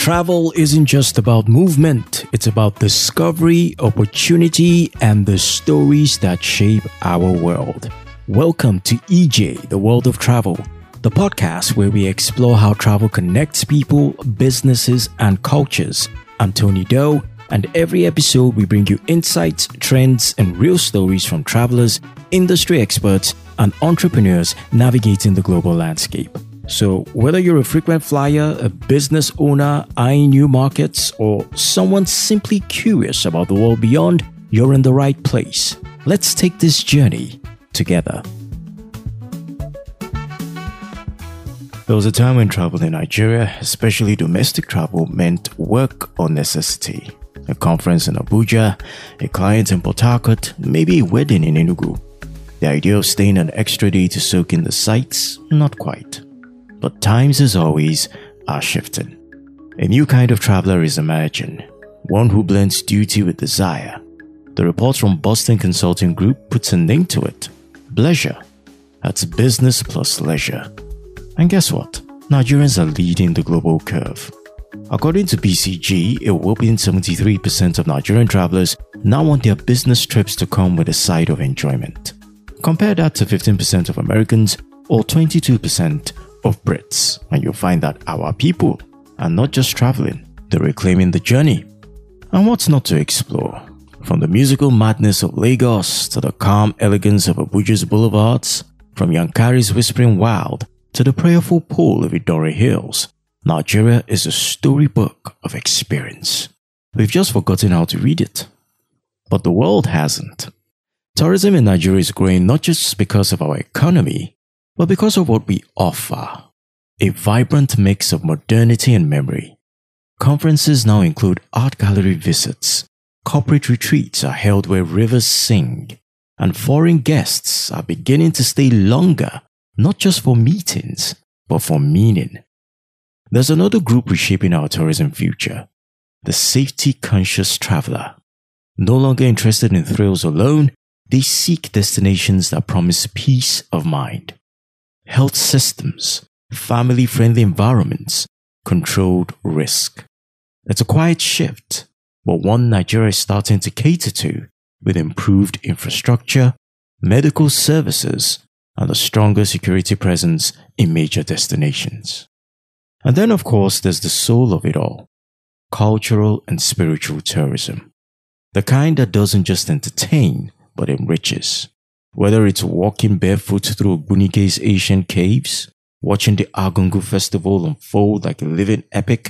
travel isn't just about movement, it's about discovery, opportunity, and the stories that shape our world. Welcome to EJ, the World of Travel, the podcast where we explore how travel connects people, businesses, and cultures. I'm Tony Doe, and every episode we bring you insights, trends, and real stories from travelers, industry experts, and entrepreneurs navigating the global landscape. So, whether you're a frequent flyer, a business owner eyeing new markets, or someone simply curious about the world beyond, you're in the right place. Let's take this journey together. There was a time when travel in Nigeria, especially domestic travel, meant work or necessity. A conference in Abuja, a client in Port Harcourt, maybe a wedding in Enugu. The idea of staying an extra day to soak in the sights? Not quite. But times, as always, are shifting. A new kind of traveler is emerging, one who blends duty with desire. The report from Boston Consulting Group puts a name to it: Bleisure. That's business plus leisure. And guess what? Nigerians are leading the global curve. According to BCG, a whopping 73% of Nigerian travelers now want their business trips to come with a side of enjoyment. Compare that to 15% of Americans or 22% of Brits, and you'll find that our people are not just traveling, they're reclaiming the journey. And what's not to explore? From the musical madness of Lagos to the calm elegance of Abuja's boulevards, from Yankari's whispering wild to the prayerful pool of Idore Hills, Nigeria is a storybook of experience. We've just forgotten how to read it. But the world hasn't. Tourism in Nigeria is growing not just because of our economy, but because of what we offer: a vibrant mix of modernity and memory. Conferences now include art gallery visits, corporate retreats are held where rivers sing, and foreign guests are beginning to stay longer, not just for meetings, but for meaning. There's another group reshaping our tourism future: the safety-conscious traveler. No longer interested in thrills alone, they seek destinations that promise peace of mind. Health systems, family-friendly environments, controlled risk. It's a quiet shift, but one Nigeria is starting to cater to with improved infrastructure, medical services, and a stronger security presence in major destinations. And then, of course, there's the soul of it all: cultural and spiritual tourism. The kind that doesn't just entertain, but enriches. Whether it's walking barefoot through Ogbunike's ancient caves, watching the Argungu festival unfold like a living epic,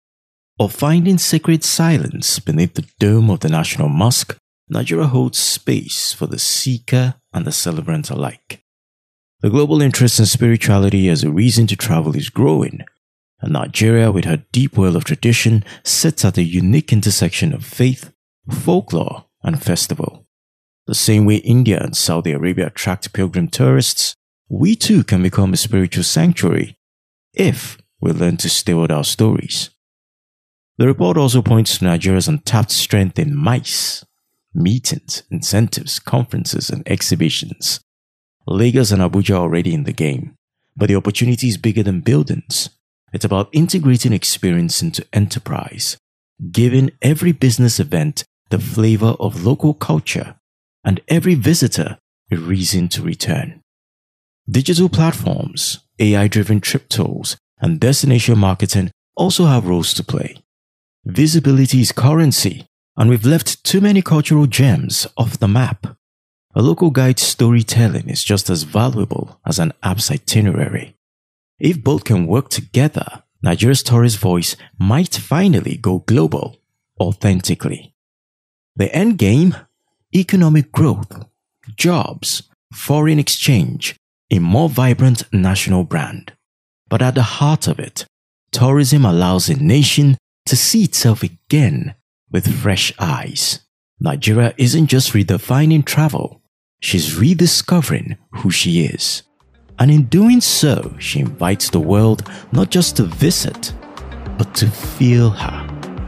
or finding sacred silence beneath the dome of the National Mosque, Nigeria holds space for the seeker and the celebrant alike. The global interest in spirituality as a reason to travel is growing, and Nigeria, with her deep well of tradition, sits at a unique intersection of faith, folklore, and festival. The same way India and Saudi Arabia attract pilgrim tourists, we too can become a spiritual sanctuary if we learn to steward our stories. The report also points to Nigeria's untapped strength in MICE: meetings, incentives, conferences, and exhibitions. Lagos and Abuja are already in the game, but the opportunity is bigger than buildings. It's about integrating experience into enterprise, giving every business event the flavor of local culture, and every visitor a reason to return. Digital platforms, AI-driven trip tools, and destination marketing also have roles to play. Visibility is currency, and we've left too many cultural gems off the map. A local guide's storytelling is just as valuable as an app's itinerary. If both can work together, Nigeria's tourist voice might finally go global, authentically. The end game? Economic growth, jobs, foreign exchange, a more vibrant national brand. But at the heart of it, tourism allows a nation to see itself again with fresh eyes. Nigeria isn't just redefining travel, she's rediscovering who she is. And in doing so, she invites the world not just to visit, but to feel her.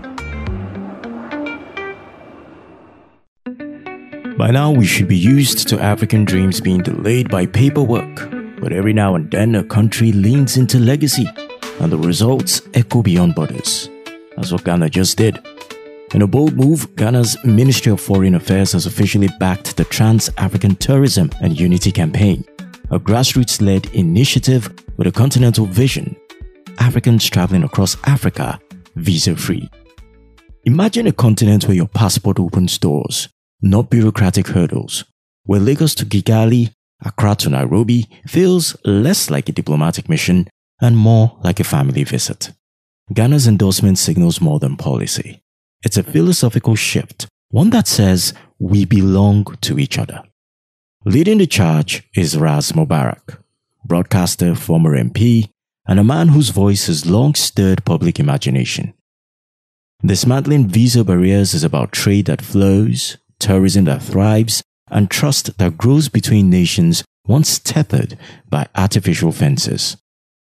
By now, we should be used to African dreams being delayed by paperwork, but every now and then a country leans into legacy, and the results echo beyond borders. That's what Ghana just did. In a bold move, Ghana's Ministry of Foreign Affairs has officially backed the Trans-African Tourism and Unity Campaign, a grassroots-led initiative with a continental vision. Africans traveling across Africa, visa-free. Imagine a continent where your passport opens doors, not bureaucratic hurdles, where Lagos to Kigali, Accra to Nairobi feels less like a diplomatic mission and more like a family visit. Ghana's endorsement signals more than policy. It's a philosophical shift, one that says we belong to each other. Leading the charge is Ras Mubarak, broadcaster, former MP, and a man whose voice has long stirred public imagination. Dismantling visa barriers is about trade that flows, tourism that thrives, and trust that grows between nations once tethered by artificial fences.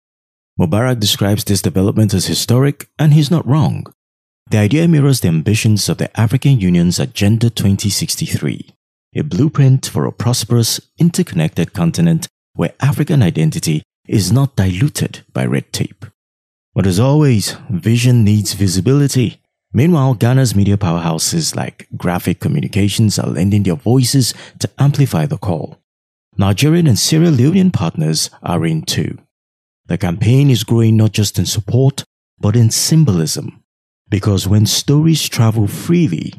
Mubarak describes this development as historic, and he's not wrong. The idea mirrors the ambitions of the African Union's Agenda 2063, a blueprint for a prosperous, interconnected continent where African identity is not diluted by red tape. But as always, vision needs visibility. Meanwhile, Ghana's media powerhouses like Graphic Communications are lending their voices to amplify the call. Nigerian and Sierra Leonean partners are in too. The campaign is growing not just in support, but in symbolism. Because when stories travel freely,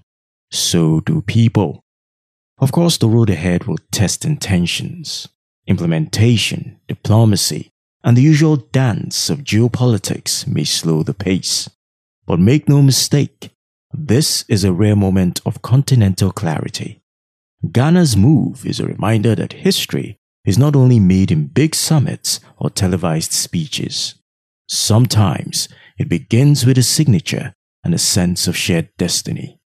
so do people. Of course, the road ahead will test intentions, implementation, diplomacy, and the usual dance of geopolitics may slow the pace. But make no mistake, this is a rare moment of continental clarity. Ghana's move is a reminder that history is not only made in big summits or televised speeches. Sometimes it begins with a signature and a sense of shared destiny.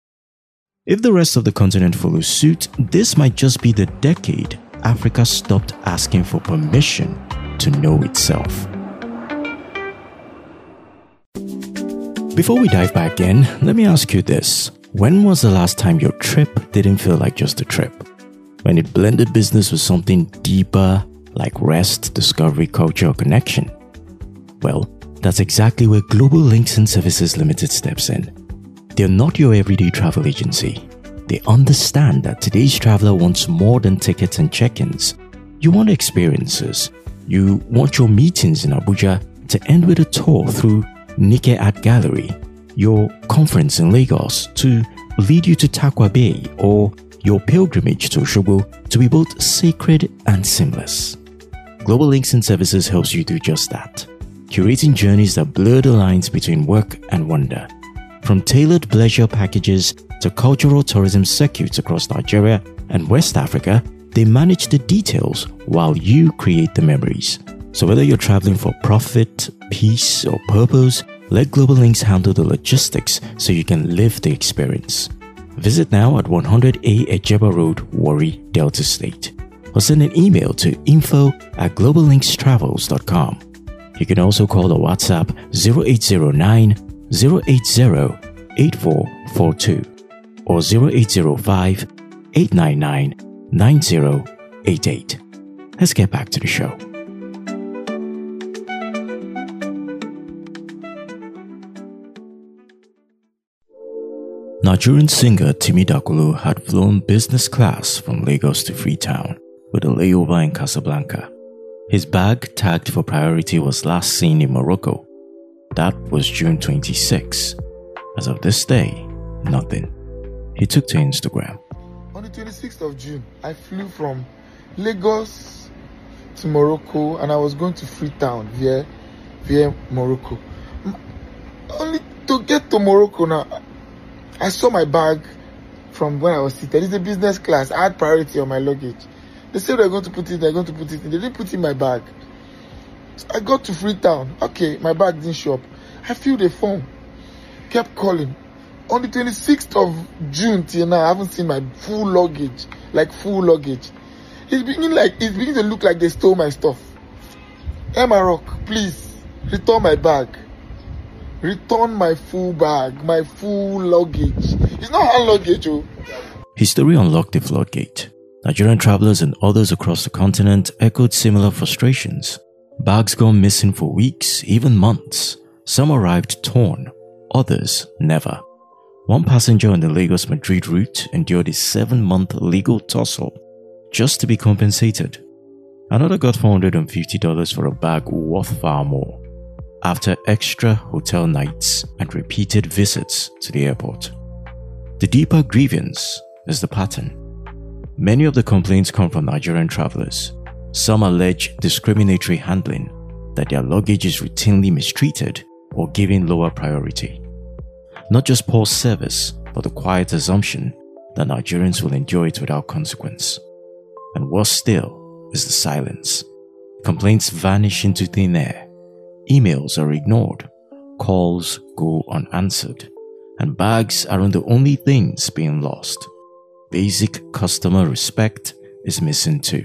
If the rest of the continent follows suit, this might just be the decade Africa stopped asking for permission to know itself. Before we dive back in, let me ask you this. When was the last time your trip didn't feel like just a trip? When it blended business with something deeper, like rest, discovery, culture, or connection? Well, that's exactly where Global Links and Services Limited steps in. They're not your everyday travel agency. They understand that today's traveler wants more than tickets and check-ins. You want experiences. You want your meetings in Abuja to end with a tour through Nike Art Gallery, your conference in Lagos to lead you to Takwa Bay, or your pilgrimage to Osogbo to be both sacred and seamless. Global Links and Services helps you do just that, curating journeys that blur the lines between work and wonder. From tailored pleasure packages to cultural tourism circuits across Nigeria and West Africa, they manage the details while you create the memories. So whether you're traveling for profit, peace, or purpose, let Global Links handle the logistics so you can live the experience. Visit now at 100A Ejeba Road, Warri, Delta State, or send an email to info@globallinkstravels.com. You can also call or WhatsApp 0809 080 8442 or 0805 899 9088. Let's get back to the show. Nigerian singer Timi Dakolo had flown business class from Lagos to Freetown with a layover in Casablanca. His bag tagged for priority was last seen in Morocco. That was June 26. As of this day, nothing. He took to Instagram. On the 26th of June, I flew from Lagos to Morocco and I was going to Freetown via Morocco. Only to get to Morocco now, I saw my bag from where I was seated. It's a business class. I had priority on my luggage. They said they're going to put it. They didn't put in my bag. I got to Freetown. Okay, my bag didn't show up. I filled a form. Kept calling. On the 26th of June till now, I haven't seen my full luggage. Like full luggage. It's beginning to look like they stole my stuff. Emma Rock, please return my bag. Return my full bag, my full luggage. It's not hand luggage, oh. His story unlocked the floodgate. Nigerian travelers and others across the continent echoed similar frustrations. Bags gone missing for weeks, even months. Some arrived torn. others never. One passenger on the Lagos-Madrid route endured a 7-month legal tussle just to be compensated. Another got $450 for a bag worth far more after extra hotel nights and repeated visits to the airport. The deeper grievance is the pattern. Many of the complaints come from Nigerian travelers. Some allege discriminatory handling, that their luggage is routinely mistreated or given lower priority. Not just poor service, but the quiet assumption that Nigerians will enjoy it without consequence. And worse still is the silence. Complaints vanish into thin air. Emails are ignored. Calls go unanswered. And bags aren't the only things being lost. Basic customer respect is missing too.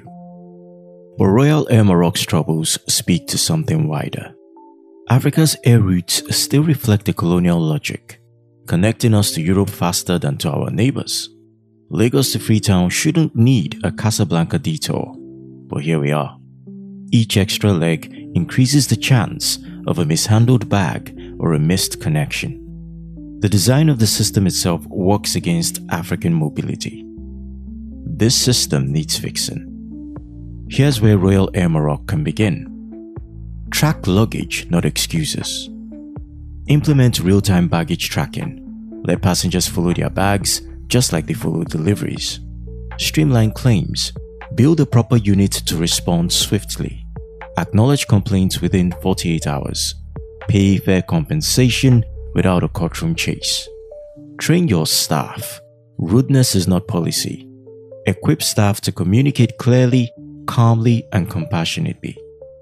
But Royal Air Morocco's troubles speak to something wider. Africa's air routes still reflect the colonial logic, connecting us to Europe faster than to our neighbors. Lagos to Freetown shouldn't need a Casablanca detour, but here we are. Each extra leg increases the chance of a mishandled bag or a missed connection. The design of the system itself works against African mobility. This system needs fixing. Here's where Royal Air Morocco can begin. Track luggage, not excuses. Implement real-time baggage tracking. Let passengers follow their bags just like they follow deliveries. Streamline claims. Build a proper unit to respond swiftly. Acknowledge complaints within 48 hours. Pay fair compensation without a courtroom chase. Train your staff. Rudeness is not policy. Equip staff to communicate clearly, calmly, and compassionately.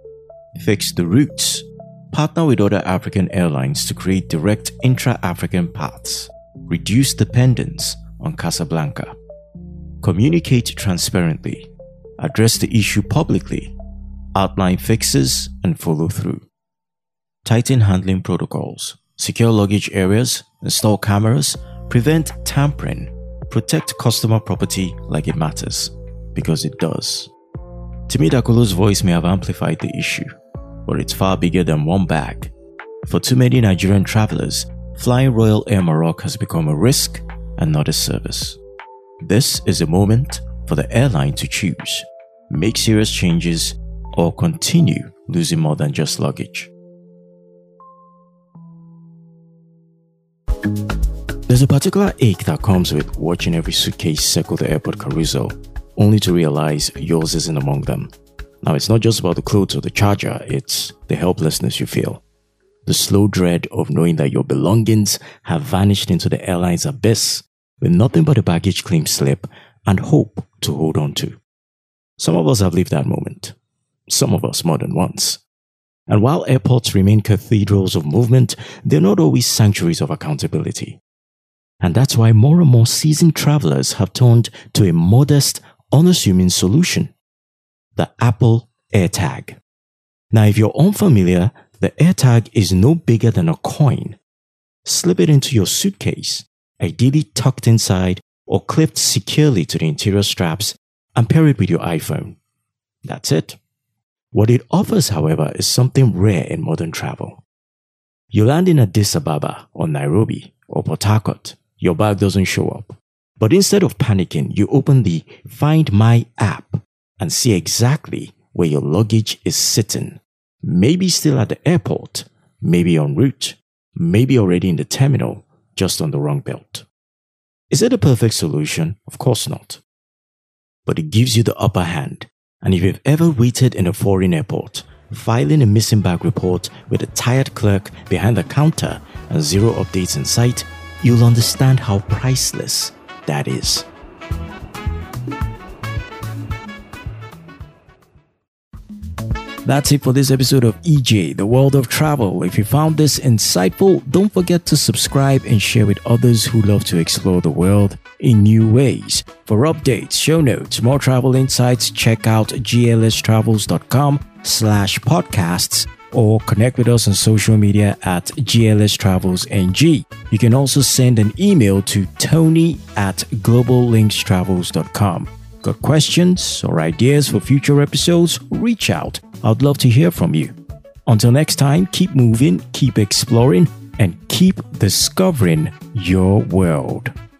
Fix the routes. Partner with other African airlines to create direct intra-African paths. Reduce dependence on Casablanca. Communicate transparently. Address the issue publicly. Outline fixes and follow through. Tighten handling protocols. Secure luggage areas. Install cameras. Prevent tampering. Protect customer property like it matters. Because it does. Timi Dakolo's voice may have amplified the issue, but it's far bigger than one bag. For too many Nigerian travelers, flying Royal Air Morocco has become a risk and not a service. This is a moment for the airline to choose, make serious changes, or continue losing more than just luggage. There's a particular ache that comes with watching every suitcase circle the airport carousel, only to realize yours isn't among them. Now, it's not just about the clothes or the charger, it's the helplessness you feel. The slow dread of knowing that your belongings have vanished into the airline's abyss with nothing but a baggage claim slip and hope to hold on to. Some of us have lived that moment. Some of us more than once. And while airports remain cathedrals of movement, they're not always sanctuaries of accountability. And that's why more and more seasoned travelers have turned to a modest, unassuming solution: the Apple AirTag. Now, if you're unfamiliar, the AirTag is no bigger than a coin. Slip it into your suitcase, ideally tucked inside or clipped securely to the interior straps, and pair it with your iPhone. That's it. What it offers, however, is something rare in modern travel. You land in Addis Ababa or Nairobi or Port Harcourt, your bag doesn't show up. But instead of panicking, you open the Find My app and see exactly where your luggage is sitting. Maybe still at the airport, maybe en route, maybe already in the terminal, just on the wrong belt. Is it a perfect solution? Of course not. But it gives you the upper hand. And if you've ever waited in a foreign airport, filing a missing bag report with a tired clerk behind the counter and zero updates in sight, you'll understand how priceless that is. That's it for this episode of EJ, the World of Travel. If you found this insightful, don't forget to subscribe and share with others who love to explore the world in new ways. For updates, show notes, more travel insights, check out glstravels.com/podcasts or connect with us on social media at glstravelsng. You can also send an email to tony@globallinkstravels.com. Got questions or ideas for future episodes? Reach out. I'd love to hear from you. Until next time, keep moving, keep exploring, and keep discovering your world.